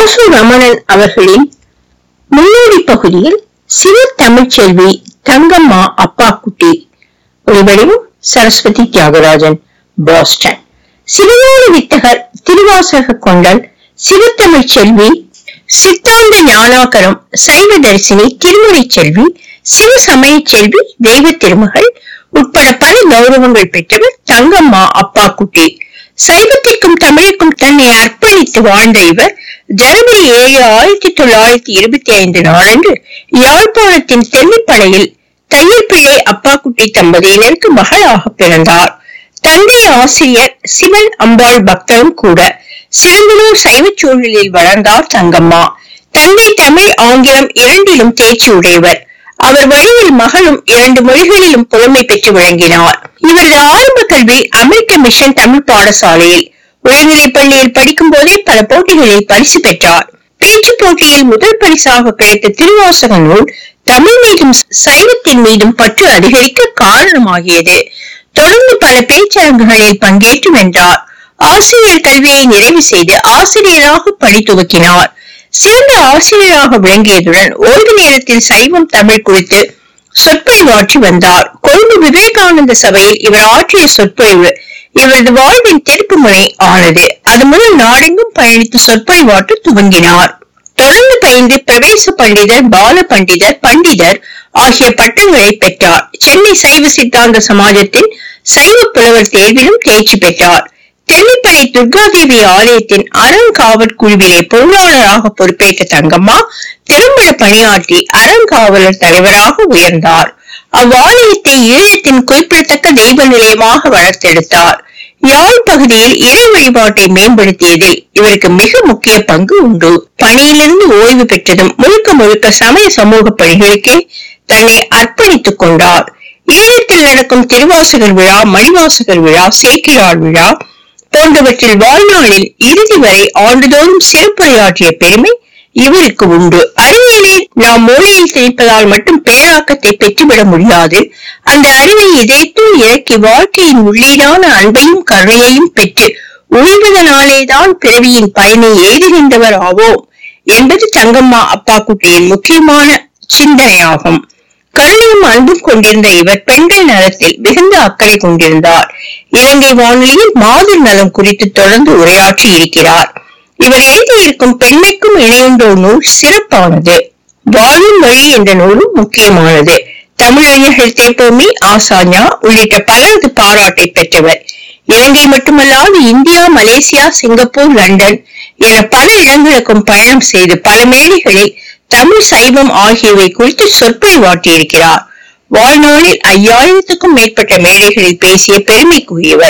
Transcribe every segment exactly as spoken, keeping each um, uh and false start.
வாசு ரமணன் அவர்களின் முன்னோடி பகுதியில் சிவ தமிழ்ச்செல்வி தங்கம்மா அப்பாக்குட்டி. ஒளிவடிவம் சரஸ்வதி தியாகராஜன், பாஸ்டன். சிவஞான வித்தகர், திருவாசக கொண்டல், சிவத்தமிழ்ச்செல்வி, சித்தாந்த ஞானாகரம், சைவ தரிசினி, திருமுறை செல்வி, சிவ சமய செல்வி, தெய்வ திருமகள் உட்பட பல கௌரவங்கள் பெற்றவர் தங்கம்மா அப்பாக்குட்டி. சைவத்திற்கும் தமிழுக்கும் தன்னை அர்ப்பணித்து வாழ்ந்த இவர் ஜனவரி ஏழு ஆயிரத்தி தொள்ளாயிரத்தி இருபத்தி ஐந்து நாளன்று யாழ்ப்பாணத்தின் தெல்லிப்படையில் தையல் பிள்ளை அப்பாக்குட்டி தம்பதியினருக்கு மகளாக பிறந்தார். தந்தை ஆசிரியர், சிவன் அம்பாள் பக்தரும் கூட. சிறந்தனூர் சைவ சூழலில் வளர்ந்தார் தங்கம்மா. தந்தை தமிழ், ஆங்கிலம் இரண்டிலும் தேர்ச்சி உடையவர். அவர் வழியில் மகளும் இரண்டு மொழிகளிலும் புலமை பெற்று விளங்கினார். இவரது ஆரம்ப கல்வி அமெரிக்க மிஷன் தமிழ் பாடசாலையில். உயர்நிலைப் பள்ளியில் படிக்கும் போதே பல போட்டிகளில் பரிசு பெற்றார். பேச்சு போட்டியில் முதல் பரிசாக கிடைத்த திருவாசக நூல் தமிழ் மீதும் சைவத்தின் மீதும் பற்று அதிகரிக்க காரணமாகியது. தொடர்ந்து பல பேச்சரங்குகளில் பங்கேற்று வென்றார். ஆசிரியர் கல்வியை நிறைவு செய்து ஆசிரியராக பணி துவக்கினார். சிறந்த ஆசிரியராக விளங்கியதுடன் ஓய்வு நேரத்தில் சைவம் தமிழ் குறித்து சொற்பொழிவாற்றி வந்தார். கொழும்பு விவேகானந்த சபையில் இவர் ஆற்றிய சொற்பொழிவு இவரது வாழ்வின் திருப்பு முனை ஆனது. அது முதல் நாடெங்கும் பயணித்து சொற்பொழிவாற்ற துவங்கினார். தொடர்ந்து பயின்று பிரவேச பண்டிதர், பால பண்டிதர், பண்டிதர் ஆகிய பட்டங்களை பெற்றார். சென்னை சைவ சித்தாந்த சமாஜத்தின் சைவ புலவர் தேர்விலும் தேர்ச்சி பெற்றார். தெல்லிப்படை துர்காதேவி ஆலயத்தின் அறங்காவற்குழுவிலே பொருளாளராக பொறுப்பேற்ற தங்கம்மா திறம்பட பணியாற்றி அறங்காவலர் தலைவராக உயர்ந்தார். அவ்வாலயத்தை ஈழத்தின் குறிப்பிடத்தக்க தெய்வ நிலையமாக வளர்த்தெடுத்தார். யாழ் பகுதியில் இறை வழிபாட்டை மேம்படுத்தியதில் இவருக்கு மிக முக்கிய பங்கு உண்டு. பணியிலிருந்து ஓய்வு பெற்றதும் முழுக்க முழுக்க சமய சமூக பணிகளுக்கே தன்னை அர்ப்பணித்துக் கொண்டார். ஈழத்தில் நடக்கும் திருவாசகர் விழா, மணிவாசகர் விழா, சேக்கிழார் விழா போன்றவற்றில் வாழ்நாளில் இறுதி வரை ஆண்டுதோறும் சிறப்புரையாற்றிய பெருமை இவருக்கு உண்டு. அறிவியலை நாம் மூளையில் திணிப்பதால் மட்டும் பேராக்கத்தை பெற்றுவிட முடியாது. அந்த அறிவை இதயத்தில் இறக்கி வாழ்க்கையின் உள்ளீடான அன்பையும் கருணையையும் பெற்று உழைவதனாலேதான் பிறவியின் பயனை எழுதுகின்றவர் ஆவோம் என்பது தங்கம்மா அப்பாக்குட்டியின் முக்கியமான சிந்தனையாகும். கருணையும் அன்பும் கொண்டிருந்த இவர் பெண்கள் நலத்தில் மிகுந்த அக்கறை கொண்டிருந்தார். இலங்கை வானொலியில் மாதர் நலம் குறித்து தொடர்ந்து உரையாற்றி இருக்கிறார். இவர் எழுதியிருக்கும் பெண்மைக்கும் இணையொன்றோர் நூல் சிறப்பானது. வாழும் வழி என்ற நூலும் முக்கியமானது. தமிழறிஞர்கள் தேப்போமி, ஆசாஞா உள்ளிட்ட பலரது பாராட்டை பெற்றவர். இலங்கை மட்டுமல்லாது இந்தியா, மலேசியா, சிங்கப்பூர், லண்டன் என பல இடங்களுக்கும் பயணம் செய்து பல மேடைகளில் தமிழ், சைவம் ஆகியவை குறித்து சொற்பொழிவாற்றியிருக்கிறார். வாழ்நாளில் ஐயாயிரத்துக்கும் மேற்பட்ட மேடைகளில் பேசிய பெருமைக்குரியவர்.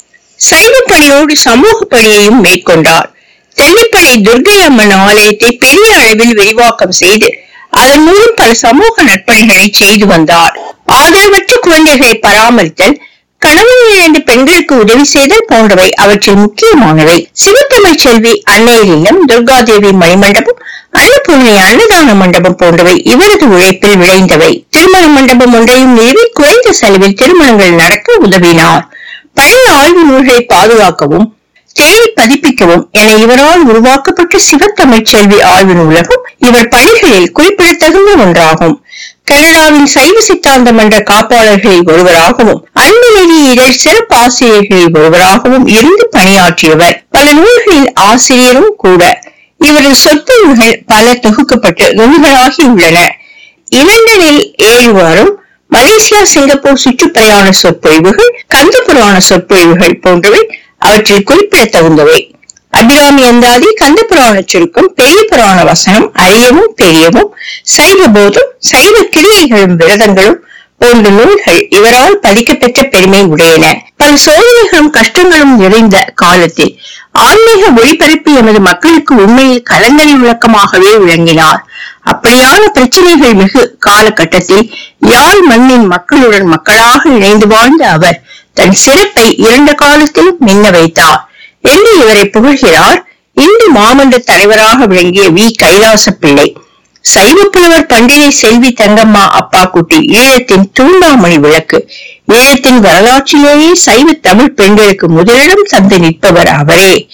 சைவ பணியோடு சமூக பணியையும் மேற்கொண்டார். தெல்லிப்படை துர்கை அம்மன் ஆலயத்தை பெரிய அளவில் விரிவாக்கம் செய்து அதன் மூலம் பல சமூக நற்பணிகளை செய்து வந்தார். ஆதரவற்ற குழந்தைகளை பராமரித்தல், கணவன் இழந்த பெண்களுக்கு உதவி செய்தல் போன்றவை அவற்றில் முக்கியமானவை. சிவத்தமிழ் செல்வி அன்னையர் இல்லம், துர்காதேவி மணிமண்டபம், அன்னபூர்ணி அன்னதான மண்டபம் போன்றவை இவரது உழைப்பில் விளைந்தவை. திருமண மண்டபம் ஒன்றையும் நிறுவி குறைந்த செலவில் திருமணங்கள் நடக்க உதவினார். பழைய ஆய்வு நூல்களை பாதுகாக்கவும் தேடி பதிப்பிக்கவும் என இவரால் உருவாக்கப்பட்ட சிவத்தமிழ் செல்வி ஆய்வு நூலகம் இவர் பணிகளில் குறிப்பிடத்தகுந்த ஒன்றாகும். கனடாவின் சைவ சித்தாந்த மன்ற காப்பாளர்களில் ஒருவராகவும் அன்பு நெறி இதழ் சிறப்பு ஆசிரியர்களில் ஒருவராகவும் இருந்து பணியாற்றியவர். பல நூல்களில் ஆசிரியரும் கூட. இவரது சொற்பொழிவுகள் பல தொகுக்கப்பட்டு நூல்களாகி உள்ளன. இலண்டனில் ஏழு வாரம், மலேசியா, சிங்கப்பூர் சுற்றுப்பயண சொற்பொழிவுகள், கந்த புராண சொற்பொழிவுகள் போன்றவை அவற்றில் குறிப்பிடத்தகுந்தவை. அபிராமி அந்தாதி, கந்த புராண சுருக்கம், பெரிய புராண வசனம், அரியவும் பெரியவும், சைவ போதம், சைவ கிரியைகளும் விரதங்களும் போன்ற நூல்கள் இவரால் பதிக்கப்பெற்ற பெருமை உடையன. பல சோதனைகளும் கஷ்டங்களும் நிறைந்த காலத்தில் ஆன்மீக ஒளிபரப்பி எமது மக்களுக்கு உண்மையில் கலங்கரை விளக்கமாகவே விளங்கினார். அப்படியான பிரச்சனைகள் மிகு காலகட்டத்தில் யாழ் மண்ணின் மக்களுடன் மக்களாக இணைந்து வாழ்ந்த அவர் தன் சிறப்பை இரண்டு காலத்திலும் மின்ன வைத்தார் என்று இவரை புகழ்கிறார் இந்து மாமன்ற தலைவராக விளங்கிய வி கைலாச பிள்ளை. சைவ புலவர் பண்டிகை செல்வி தங்கம்மா அப்பாக்குட்டி ஈழத்தின் தூண்டாமணி விளக்கு. ஈழத்தின் வரலாற்றிலேயே சைவ தமிழ் பெண்களுக்கு முதலிடம் தந்து நிற்பவர் அவரே.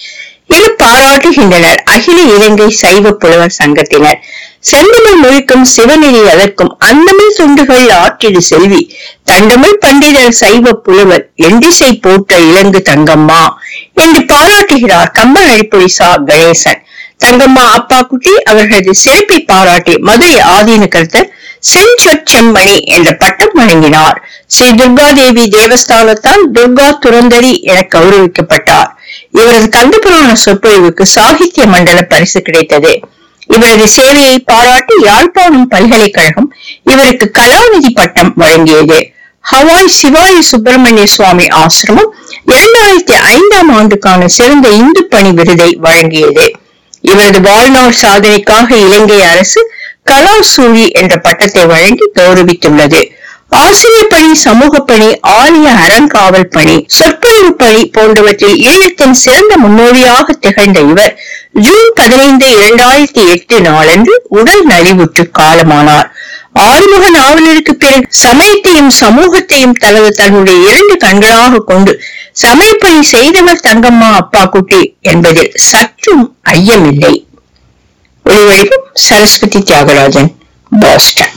என பாராட்டுகின்றனர் அகில இலங்கை சைவ புலவர் சங்கத்தினர். செந்தமிழ் மொழிக்கும் சிவநெறி அதற்கும் அந்தமிழ் தொண்டுகள் ஆற்றிடு செல்வி தண்டமிழ் பண்டிதர் சைவ புலவர் எண்டிசை போற்ற இலங்கு தங்கம்மா என்று பாராட்டுகிறார் கம்பன் அடிப்பொடி சா கணேசன். தங்கம்மா அப்பாக்குட்டி அவர்களது சிறப்பை பாராட்டி மதுரை ஆதீன கர்த்தர் செஞ்சொற்செம்மணி என்ற பட்டம் வழங்கினார். ஸ்ரீ துர்காதேவி தேவஸ்தானத்தால் துர்கா துரந்தரி என கௌரவிக்கப்பட்டார். இவரது கந்தபுராண சொற்பொழிவுக்கு சாகித்ய மண்டல பரிசு கிடைத்தது. இவரது சேவையை பாராட்டி யாழ்ப்பாணம் பல்கலைக்கழகம் இவருக்கு கலாநிதி பட்டம் வழங்கியது. ஹவாய் சிவாயி சுப்பிரமணிய சுவாமி ஆசிரமம் இரண்டாயிரத்தி ஐந்தாம் ஆண்டுக்கான சிறந்த இந்து பணி விருதை வழங்கியது. இவரது வாழ்நாள் சாதனைக்காக இலங்கை அரசு கலாசூரி என்ற பட்டத்தை வழங்கி கௌரவித்துள்ளது. ஆசிரியர் பணி, சமூக பணி, ஆலய அறங்காவல் பணி, சொற்பொழிவு பணி போன்றவற்றில் ஈழத்தின் சிறந்த முன்னோடியாக திகழ்ந்த இவர் ஜூன் பதினைந்து இரண்டாயிரத்தி எட்டு நாளன்று உடல் நலிவுற்று காலமானார். ஆறுமுக நாவலருக்கு பிறகு சமயத்தையும் சமூகத்தையும் தனது தன்னுடைய இரண்டு கண்களாக கொண்டு சமயப்பணி செய்தவர் தங்கம்மா அப்பாக்குட்டி என்பதில் சற்றும் ஐயமில்லை. ஒளிவடிவம் சரஸ்வதி தியாகராஜன், பாஸ்டன்.